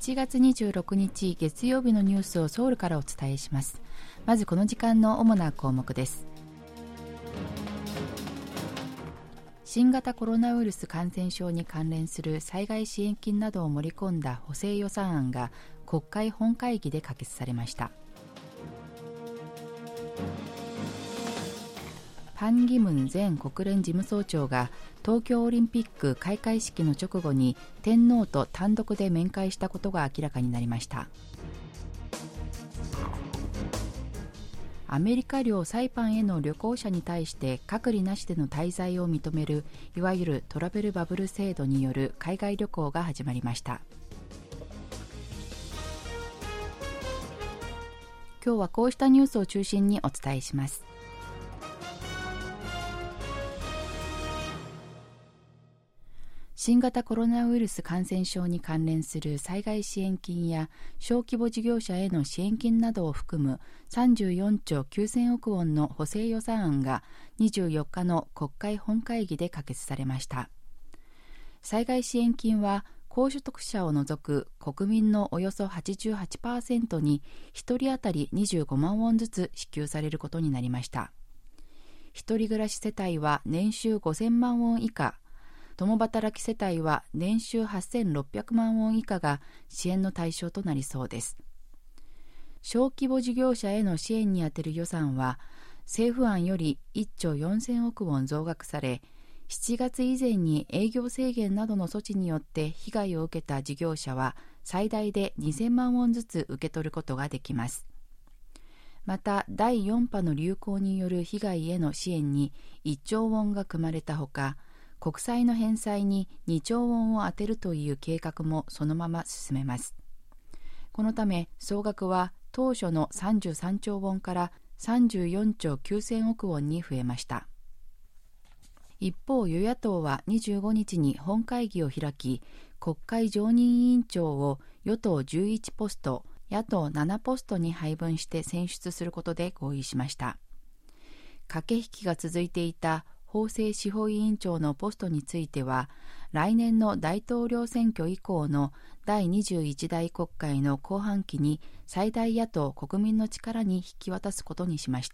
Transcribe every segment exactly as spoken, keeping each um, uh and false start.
しちがつにじゅうろくにち月曜日のニュースをソウルからお伝えします。まずこの時間の主な項目です。新型コロナウイルス感染症に関連する災害支援金などを盛り込んだ補正予算案が国会本会議で可決されました。パン・ギムン前国連事務総長が東京オリンピック開会式の直後に天皇と単独で面会したことが明らかになりました。アメリカ領サイパンへの旅行者に対して隔離なしでの滞在を認めるいわゆるトラベルバブル制度による海外旅行が始まりました。今日はこうしたニュースを中心にお伝えします。新型コロナウイルス感染症に関連する災害支援金や小規模事業者への支援金などを含むさんじゅうよんちょうきゅうせんおくウォンの補正予算案がにじゅうよっかの国会本会議で可決されました。災害支援金は高所得者を除く国民のおよそ はちじゅうはちパーセント にひとり当たりにじゅうごまんウォンずつ支給されることになりました。一人暮らし世帯は年収ごせんまんウォン以下、共働き世帯は年収はっせんろっぴゃくまんウォン以下が支援の対象となりそうです。小規模事業者への支援に充てる予算は政府案よりいっちょうよんせんおくウォン増額され、しちがつ以前に営業制限などの措置によって被害を受けた事業者は最大でにせんまんウォンずつ受け取ることができます。まただいよん波の流行による被害への支援にいっちょうウォンが組まれたほか、国債の返済ににちょうウォンを充てるという計画もそのまま進めます。このため総額は当初のさんじゅうさんちょうウォンからさんじゅうよんちょうきゅうせんおくウォンに増えました。一方、与野党はにじゅうごにちに本会議を開き、国会常任委員長を与党じゅういちポスト、野党ななポストに配分して選出することで合意しました。駆け引きが続いていた法制司法委員長のポストについては、来年の大統領選挙以降のだいにじゅういちだい国会の後半期に最大野党国民の力に引き渡すことにしました。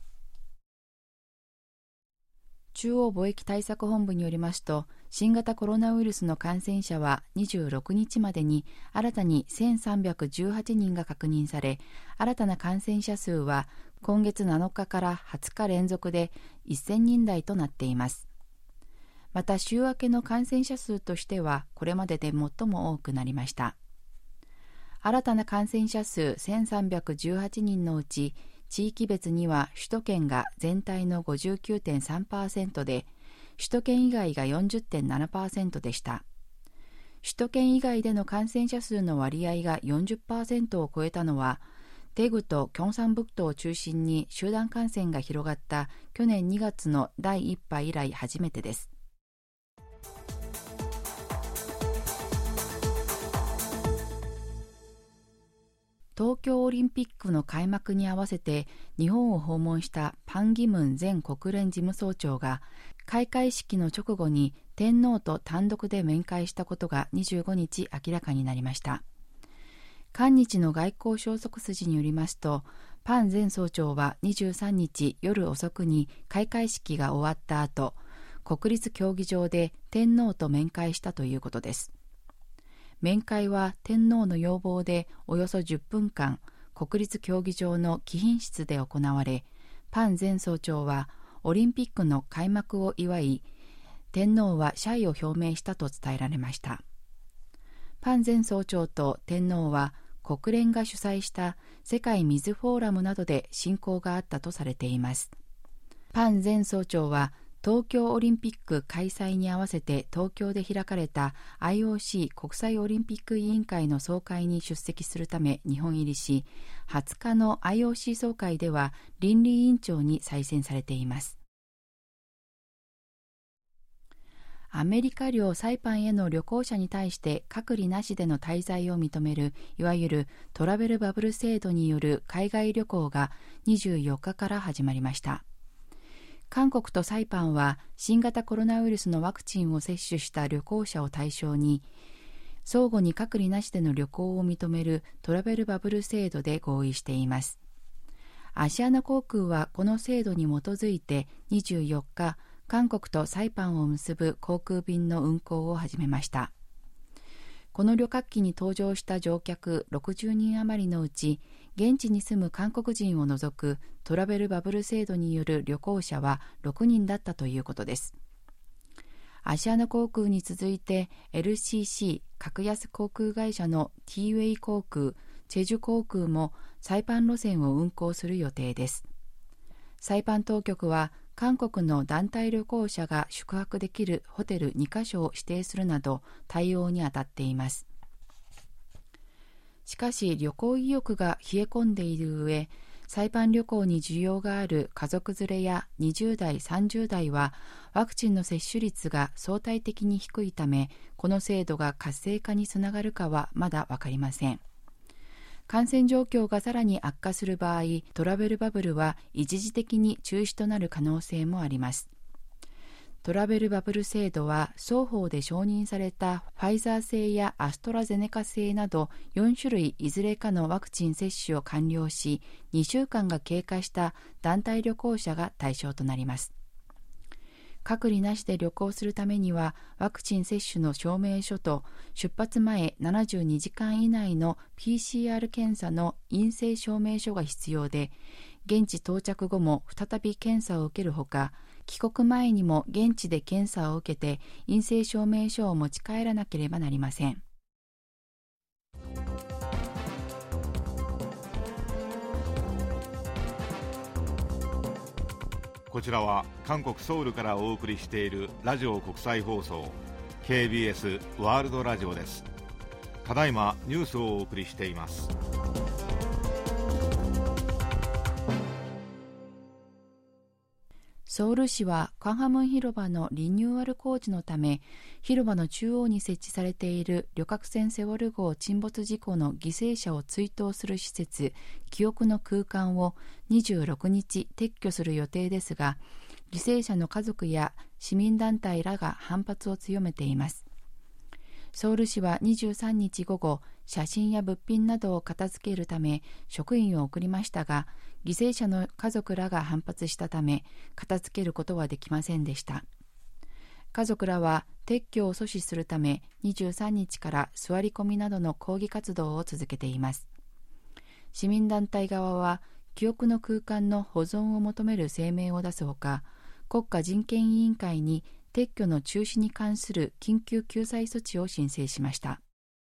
中央貿易対策本部によりますと、新型コロナウイルスの感染者はにじゅうろくにちまでに新たにせんさんびゃくじゅうはちにんが確認され、新たな感染者数は今月なのかからはつか連続でせんにん台となっています。また週明けの感染者数としてはこれまでで最も多くなりました。新たな感染者数せんさんびゃくじゅうはちにんのうち、地域別には首都圏が全体の ごじゅうきゅうてんさんパーセント で、首都圏以外が よんじゅってんななパーセント でした。首都圏以外での感染者数の割合が よんじゅっパーセント を超えたのは、テグとキョンサンブクトを中心に集団感染が広がった去年にがつのだいいっ波以来初めてです。東京オリンピックの開幕に合わせて日本を訪問したパン・ギムン前国連事務総長が開会式の直後に天皇と単独で面会したことがにじゅうごにち明らかになりました。韓日の外交消息筋によりますと、パン前総長はにじゅうさんにち夜遅くに開会式が終わった後、国立競技場で天皇と面会したということです。面会は天皇の要望でおよそじゅっぷんかん国立競技場の貴賓室で行われ、パン前総長はオリンピックの開幕を祝い、天皇は謝意を表明したと伝えられました。パン前総長と天皇は国連が主催した世界水フォーラムなどで親交があったとされています。パン前総長は東京オリンピック開催に合わせて東京で開かれた アイオーシー 国際オリンピック委員会の総会に出席するため日本入りし、はつかの アイオーシー 総会では倫理委員長に再選されています。アメリカ領サイパンへの旅行者に対して隔離なしでの滞在を認めるいわゆるトラベルバブル制度による海外旅行がにじゅうよっかから始まりました。韓国とサイパンは新型コロナウイルスのワクチンを接種した旅行者を対象に相互に隔離なしでの旅行を認めるトラベルバブル制度で合意しています。アシアナ航空はこの制度に基づいてにじゅうよっか、韓国とサイパンを結ぶ航空便の運航を始めました。この旅客機に搭乗した乗客ろくじゅうにん余りのうち、現地に住む韓国人を除くトラベルバブル制度による旅行者はろくにんだったということです。アシアナ航空に続いて エルシーシー 格安航空会社の T ウェイ航空、チェジュ航空もサイパン路線を運航する予定です。サイパン当局は韓国の団体旅行者が宿泊できるホテルにかしょを指定するなど対応に当たっています。しかし旅行意欲が冷え込んでいる上、サイパン旅行に需要がある家族連れやにじゅうだい、さんじゅうだいはワクチンの接種率が相対的に低いため、この制度が活性化につながるかはまだわかりません。感染状況がさらに悪化する場合、トラベルバブルは一時的に中止となる可能性もあります。トラベルバブル制度は双方で承認されたファイザー製やアストラゼネカ製などよんしゅるいいずれかのワクチン接種を完了し、にしゅうかんが経過した団体旅行者が対象となります。隔離なしで旅行するためにはワクチン接種の証明書と出発前ななじゅうにじかん以内の ピーシーアール 検査の陰性証明書が必要で、現地到着後も再び検査を受けるほか、帰国前にも現地で検査を受けて陰性証明書を持ち帰らなければなりません。 こちらは韓国ソウルからお送りしているラジオ国際放送 ケービーエス ワールドラジオです。ただいまニュースをお送りしています。 ソウル市はカンハムン広場のリニューアル工事のため、広場の中央に設置されている旅客船セウォル号沈没事故の犠牲者を追悼する施設、記憶の空間をにじゅうろくにち撤去する予定ですが、犠牲者の家族や市民団体らが反発を強めています。ソウル市はにじゅうさんにち午後、写真や物品などを片付けるため職員を送りましたが、犠牲者の家族らが反発したため片付けることはできませんでした。家族らは撤去を阻止するためにじゅうさんにちから座り込みなどの抗議活動を続けています。市民団体側は記憶の空間の保存を求める声明を出すほか、国家人権委員会に撤去の中止に関する緊急救済措置を申請しました。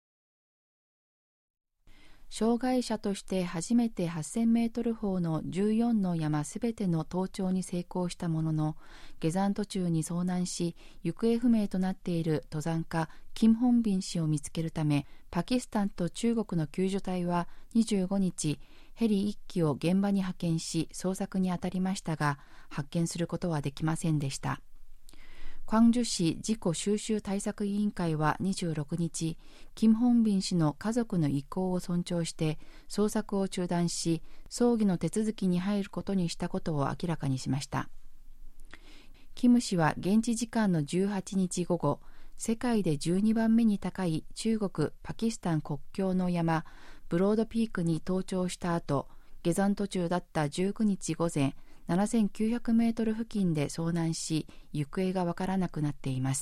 障害者として初めてはっせんメートル峰のじゅうよんの山すべての登頂に成功したものの、下山途中に遭難し行方不明となっている登山家キム・ホンビン氏を見つけるため、パキスタンと中国の救助隊はにじゅうごにちヘリいっきを現場に派遣し捜索に当たりましたが、発見することはできませんでした。クァンジュ市事故収集対策委員会はにじゅうろくにち、キム・ホンビン氏の家族の意向を尊重して捜索を中断し、葬儀の手続きに入ることにしたことを明らかにしました。キム氏は現地時間のじゅうはちにち午後、世界でじゅうにばんめに高い中国・パキスタン国境の山ブロードピークに登頂した後、下山途中だったじゅうくにち午前、ななせんきゅうひゃくメートル付近で遭難し、行方がわからなくなっています。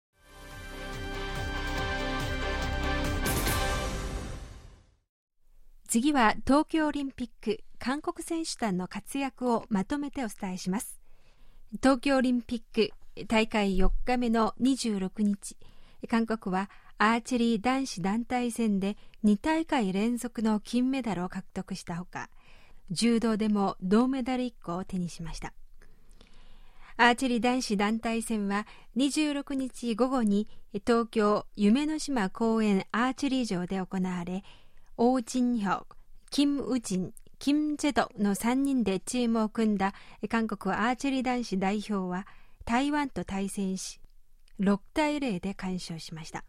次は東京オリンピック韓国選手団の活躍をまとめてお伝えします。東京オリンピック大会よっかめのにじゅうろくにち、韓国はアーチェリー男子団体戦でにたいかい連続の金メダルを獲得したほか、柔道でも銅メダルいっこを手にしました。アーチェリー男子団体戦はにじゅうろくにち午後に東京夢の島公園アーチェリー場で行われ、オウ・ジンヒョク、キム・ウジン、キム・ジェドのさんにんでチームを組んだ韓国アーチェリー男子代表は台湾と対戦しろくたいゼロで完勝しました。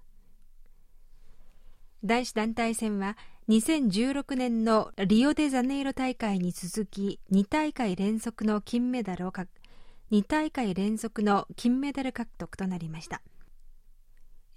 男子団体戦はにせんじゅうろくねんのリオデジャネイロ大会に続きにたいかい連続の金メダルをに大会連続の金メダル獲得となりました。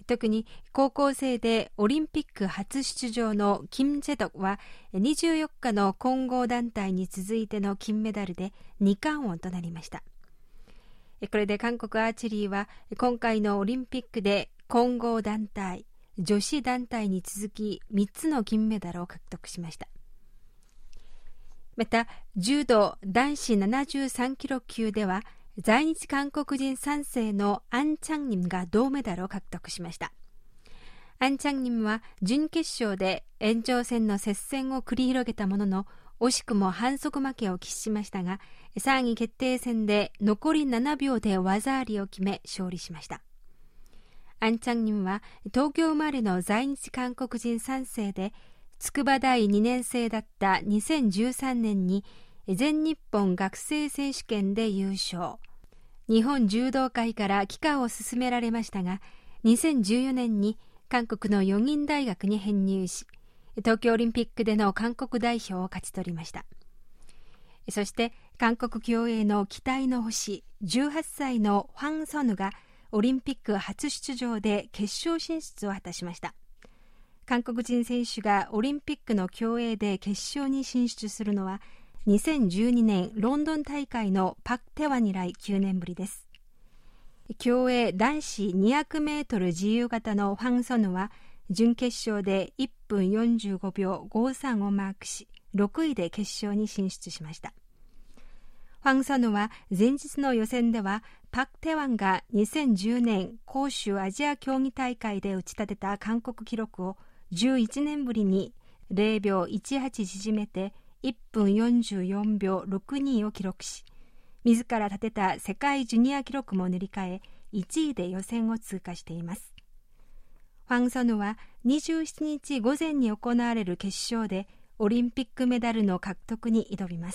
特に高校生でオリンピック初出場のキム・ジェドクはにじゅうよっかの混合団体に続いての金メダルでに冠王となりました。これで韓国アーチェリーは今回のオリンピックで混合団体、女子団体に続きみっつの金メダルを獲得しました。また柔道男子ななじゅうさんキロ級では在日韓国人さんせいのアン・チャンニムが銅メダルを獲得しました。アン・チャンニムは準決勝で延長戦の接戦を繰り広げたものの惜しくも反則負けを喫しましたが、さんい決定戦で残りななびょうで技ありを決め勝利しました。アン・チャンニムは東京生まれの在日韓国人さんせいで、筑波大にねん生だったにせんじゅうさんねんに全日本学生選手権で優勝。日本柔道界から帰化を進められましたが、にせんじゅうよねんに韓国の四人大学に編入し、東京オリンピックでの韓国代表を勝ち取りました。そして韓国競泳の期待の星、じゅうはっさいのファン・ソヌがオリンピック初出場で決勝進出を果たしました。韓国人選手がオリンピックの競泳で決勝に進出するのはにせんじゅうにねんロンドン大会のパク・テワン以来きゅうねんぶりです。競泳男子にひゃくメートル自由形のファン・ソヌは準決勝でいっぷんよんじゅうごびょうごさんをマークし、ろくいで決勝に進出しました。ファン・ソヌは前日の予選ではパク・テワンがにせんじゅうねん杭州アジア競技大会で打ち立てた韓国記録をじゅういちねんぶりにぜろびょういちはち縮めていっぷんよんじゅうよんびょうろくにを記録し、自ら立てた世界ジュニア記録も塗り替えいちいで予選を通過しています。ファン・ソヌはにじゅうしちにち午前に行われる決勝でオリンピックメダルの獲得に挑みます。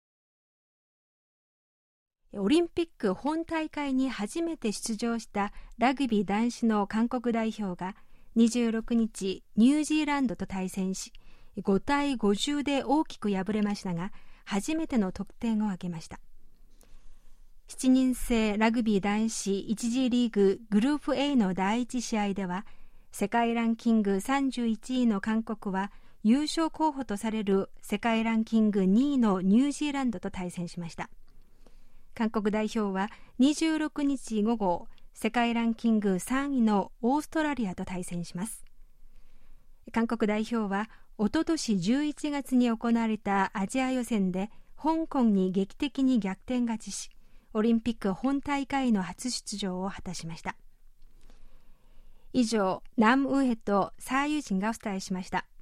オリンピック本大会に初めて出場したラグビー男子の韓国代表がにじゅうろくにちニュージーランドと対戦し、ごたいごじゅうで大きく敗れましたが、初めての得点を挙げました。しちにん制ラグビー男子いち次リーググループ A のだいいち試合では、世界ランキングさんじゅういちいの韓国は優勝候補とされる世界ランキングにいのニュージーランドと対戦しました。韓国代表はにじゅうろくにち午後、世界ランキングさんいのオーストラリアと対戦します。韓国代表はおととしじゅういちがつに行われたアジア予選で香港に劇的に逆転勝ちし、オリンピック本大会の初出場を果たしました。以上、ナムウヘとサーユジンがお伝えしました。